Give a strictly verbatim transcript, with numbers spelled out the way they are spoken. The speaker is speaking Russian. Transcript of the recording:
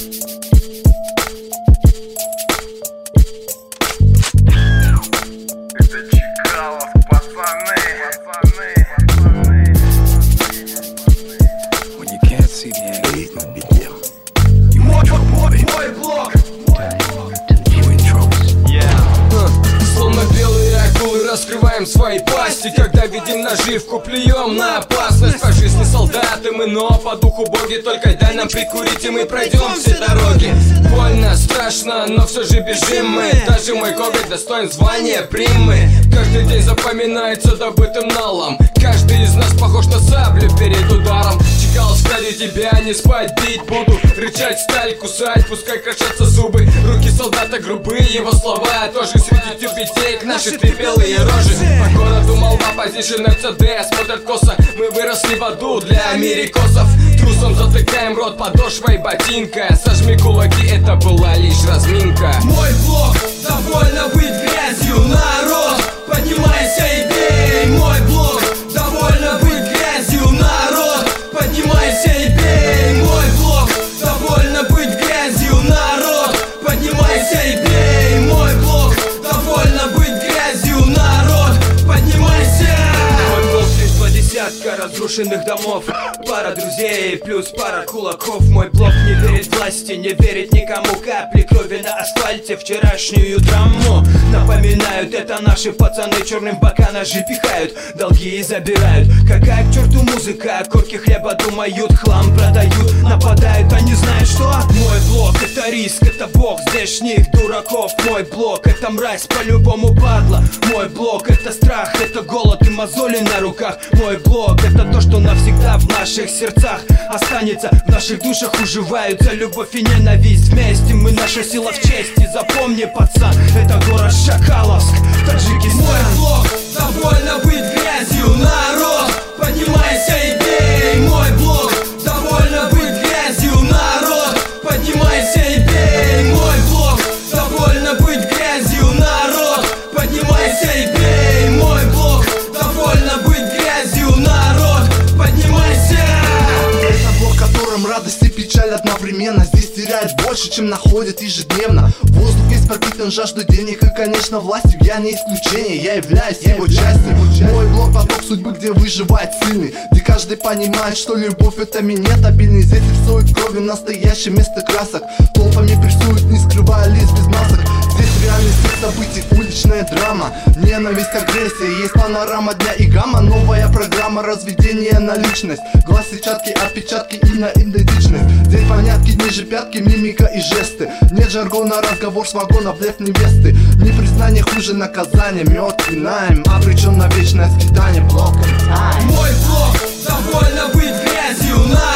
Раскрываем свои пасти, когда видим наживку, плюем на опасность. По жизни солдаты мы, но по духу боги. Только дай нам прикурить, и мы пройдем все дороги. Больно, страшно, но все же бежим мы. Даже мой коготь достоин звания примы. Каждый день запоминается добытым налом. Каждый из нас похож на саблю перед ударом. Чекалось ради тебя, не спать, бить буду. Рычать, сталь, кусать, пускай крошатся зубы. Руки солдата грубые, его слова тоже среди тюбетеек. Наши три белые рожи. По городу молва, позишн эф цэ дэ смотрят косо. Мы выросли в аду для америкосов. Трусом затыкаем рот подошвой ботинка. Сожми кулаки, это была лишь разминка. Мой блок, довольно быть грязью, народ. Поднимайся и бей. Мой блок, довольно быть грязью, народ. Поднимайся и бей. Мой блок, довольно быть грязью, народ. Поднимайся и бей. Мой блок, довольно быть грязью, народ. Поднимайся. Мой блок лишь два десятка разрушенных домов. Пара друзей плюс пара кулаков. Мой блок не верит власти, не верит никому. Капли крови на асфальте, вчерашнюю драму напоминают. Это наши пацаны, черным бока ножи пихают, долги забирают. Какая к черту музыка, корки хлеба думают, хлам продают. Нападают, они знают что? Мой блок это риск, это бог здешних дураков. Мой блок это мразь, по-любому падла. Мой блок это страх, это голод и мозоли на руках. Мой блок это то, что навсегда в наших сердцах останется. В наших душах уживаются любовь и ненависть. Вместе мы наша сила в чести. Запомни, пацан, это город Шакаловск, Таджикистан. Мой блок, довольно быть грязью, народ. Поднимайся и бей. Мой блок, довольно быть грязью, народ. Поднимайся и бей. Мой блок, довольно быть грязью, народ. Поднимайся и бей. Мой блок, довольно быть грязью, народ. Поднимайся. Это блок, в котором радость и печаль одновременно. Здесь теряет больше, чем находит ежедневно. Воздух весь пропитан жаждой денег и, конечно, властью. Я не исключение, я являюсь его частью. Мой блок поток судьбы, где выживает сильный, где каждый понимает, что любовь это минет обильный. Здесь рисует кровью настоящее место красок. Толпами прессуют, не скрывая лиц без масок. Здесь реальность всех событий, уличная драма. Ненависть, агрессия, есть панорама дня и гамма. Новая программа разведения на личность. Глаз, сетчатки, отпечатки и на идентичность. Здесь понятки ниже пятки, мимика и жесты. Нет жаргона, разговор с вагона, блеф невесты. Непризнание хуже наказания, мед и найм. Обречен на вечное скитание, блок and time. Мой блок, довольно быть грязью, на